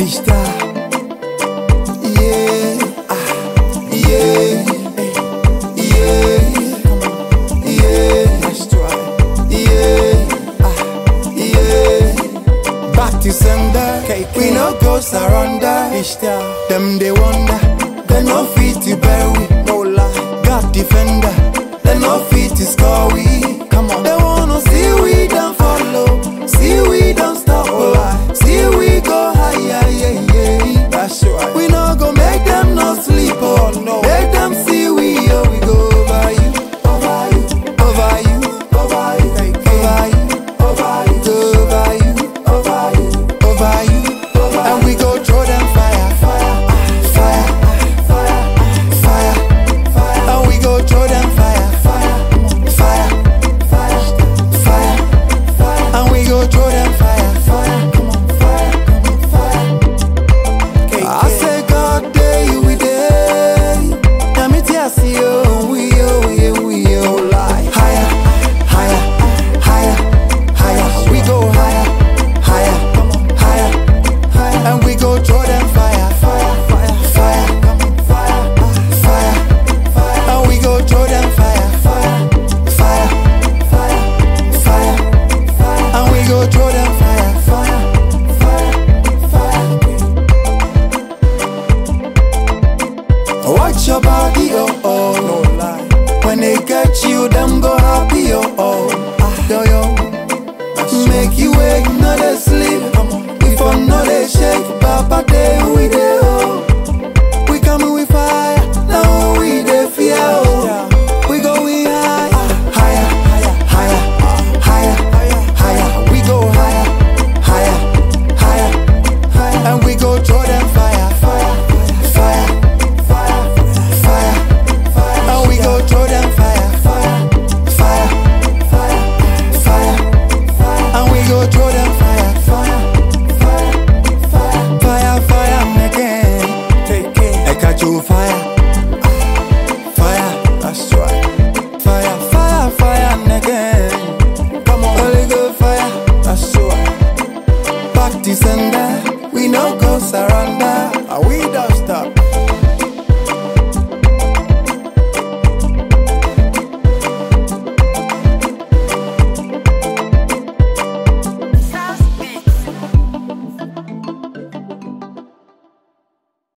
Dishta. Yeah, yeah, yeah, yeah. Let's try. Yeah, yeah. Back to sender. We no go surrender. Dishta. Them they wonder. They no fit to bury. No lie. God defender. They no fit to score we. Come on. They wanna see we don't follow. See we don't stop. Oh, see we go higher. Yeah, yeah. That's right. We no go make them no sleep. Oh no. Make them see we. Oh, we go over you. Over you. Over you. Over you. Over you. Over you. Over you. Over you. Over you.